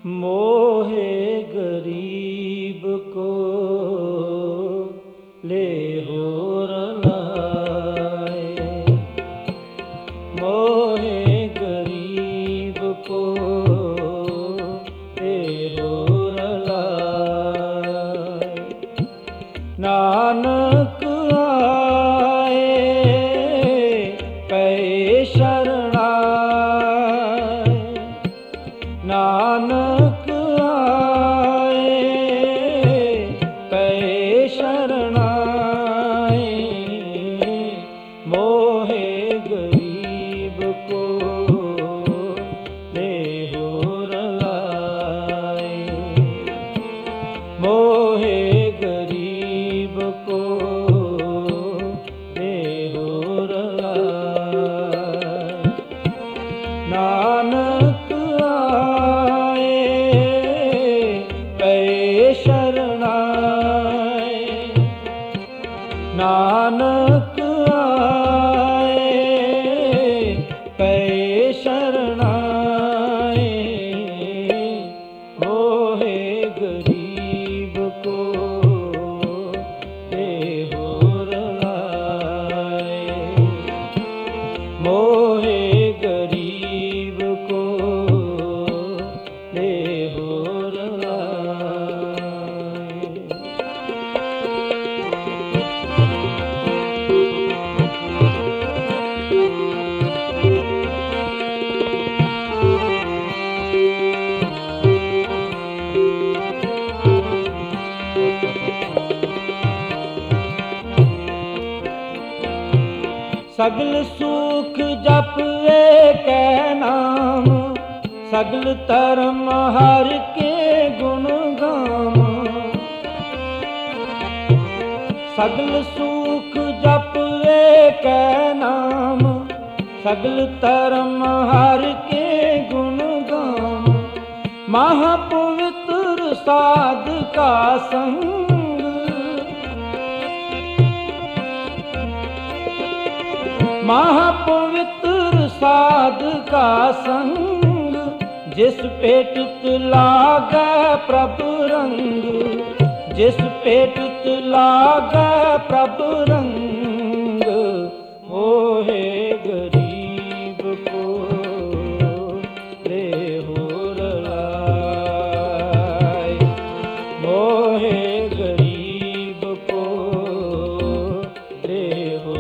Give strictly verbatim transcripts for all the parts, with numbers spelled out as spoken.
मोहे गरीब को ले हो रलाए, मोहे गरीब को ले हो रलाए। नानक आए पै शरणाए, नानक आए पै शरणाए। मोहे गरीब को ले हो रलाए, मोहे गरीब को ले हो रलाए। नानक आए पै शरणाए, नानक आए पै शरणाए। मोहे गरीब को ले हो रलाए, मोहे गरीब को ले हो रलाए। सगल सुख जप एक नाम, सगल धर्म हर के गुण गाम। सगल सुख जप एक नाम, सगल धर्म हर के गुण गाम। महापवित्र साध का संग, महापवित्र साध का संग। जिस पेट लागे प्रभु रंग, जिस पेट लागे प्रभु रंग। मोहे गरीब को ले हो रलाए, मोहे गरीब को ले हो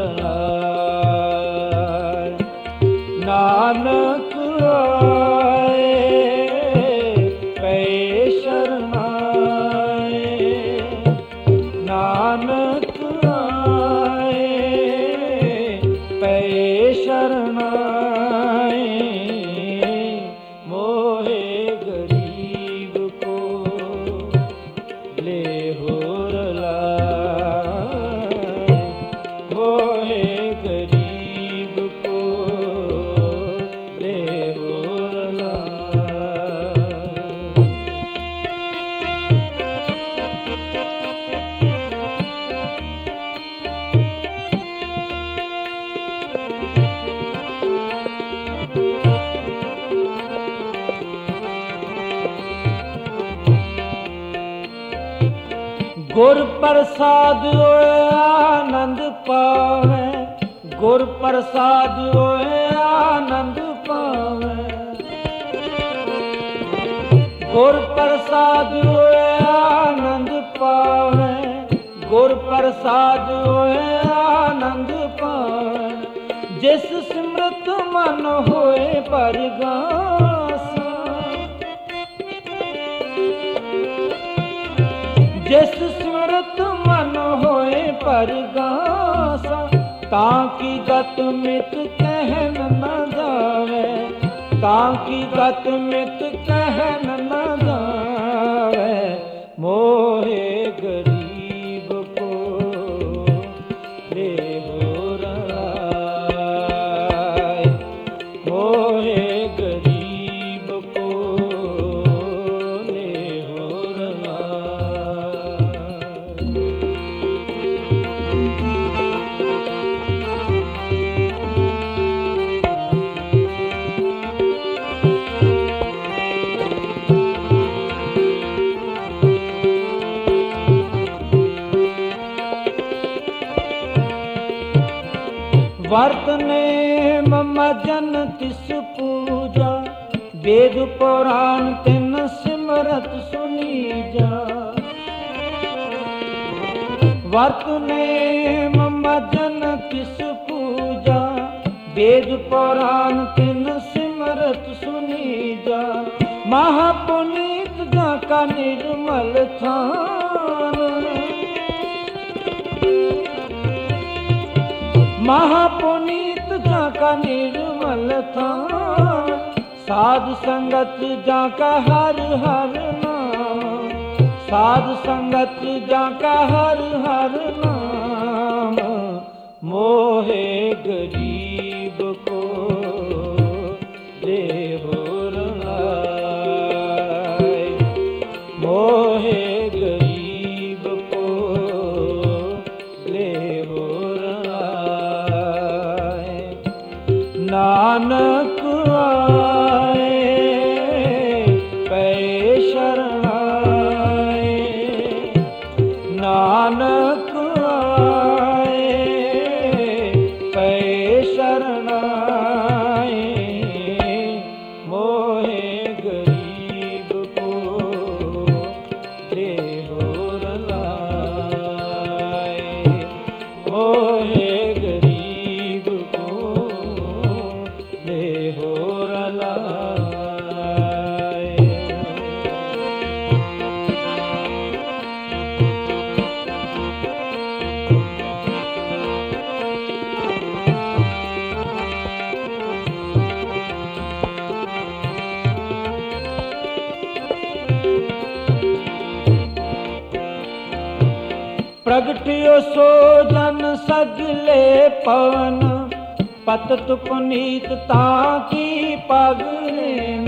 रलाए। नानक आए पै शरणाए, नानक आए पै शरणाए। मोहे गरीब को ले हो रलाए, मोहे गरीब को ले हो रलाए। गुर प्रसाद होए आनंद पावे, गुर प्रसाद होए आनंद पावे। गुर प्रसाद होए आनंद पावे, गुर प्रसाद होए आनंद पावे। जिस सिमरत मन होए परगासा, जिस सिमरत मन होए परगासा। ताकि गत मित कहन न जावे, ताकि गत मित कहन न जावे। मोहे गरीब को ले हो रलाए, मोहे गरीब को ले हो रलाए। वर्त नेम मजन तिस पूजा, वेद पुराण तिन सिमरत सुनीजा। वर्त नेम मजन तिस पूजा, वेद पुराण तिन सिमरत सुनीजा। महापुनीत जाका निर्मल थान, महापुनीत जाका निर्मल थान। साध संगत जाका हर हर नाम, साध संगत जाका हर हर नाम। मोहे गरीब को देहो रंगाए, मोहे गरीब को देहो रंगाए। नानक आए पै शरणाए, नानक आए पै शरणाए। मोहे गरीब को देहो रंगाए, मोहे गरीब को देहो रंगाए। प्रगटियो सो जन सगले पवन, पतत पुनीत ताकी पगलेन।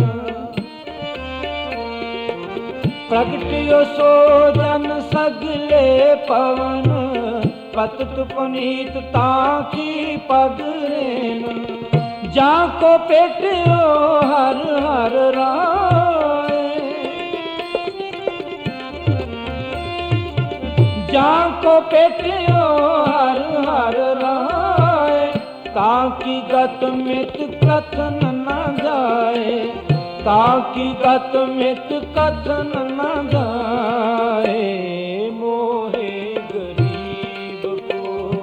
प्रगटियो सो जन सगले पवन, पतत पुनीत ताकी पगलेन। जाको पेटियो हर हर राय, जाको पेटियो हर हर राय। ताकि गत मित कथन न जाए, ताकि गत मित कथन न जाए। मोहे गरीब को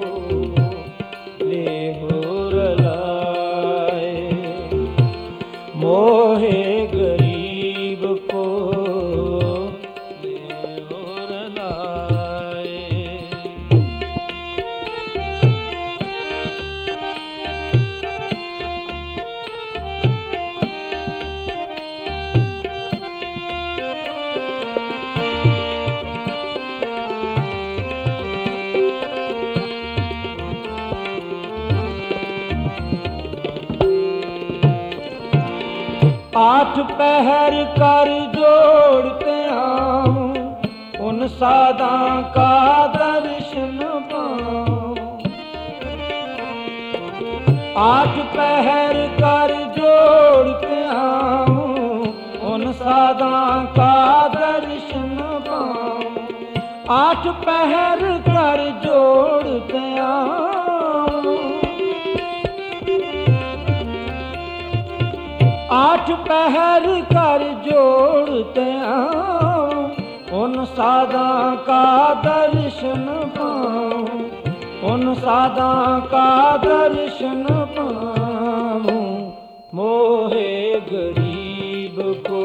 लेहो रलाए, मोहे गरीब को लेहो रलाए। आठ पहर कर जोड़ते आऊं, उन सादा का दर्शन पाऊं। आठ पहर कर जोड़ते आऊं, उन सादा का दर्शन पाऊं। आठ पहर कर जोड़ते आऊं, आठ पहर कर जोड़ते आऊं, उन सादा का दर्शन पाऊं, उन सादा का दर्शन पाऊं। मोहे गरीब को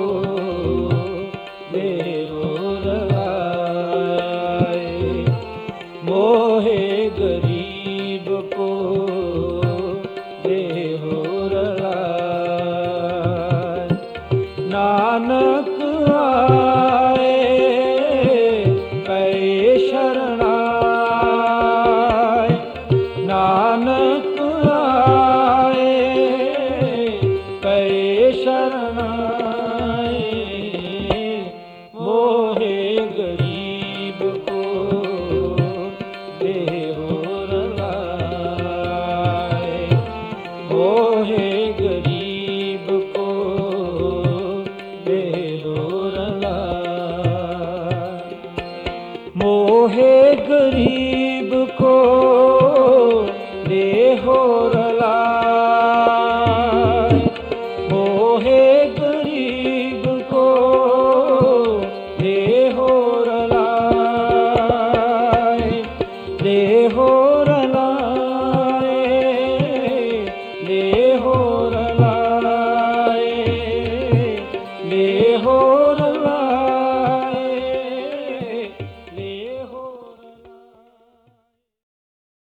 देहो रलाए, मोहे गरीब को देहो रलाए। नानक आए पै शरणाए, नानक आए पै शरणाए। मोहे गरीब को देहो रलाए, मोहे गरीब को देहो रलाए। मोहे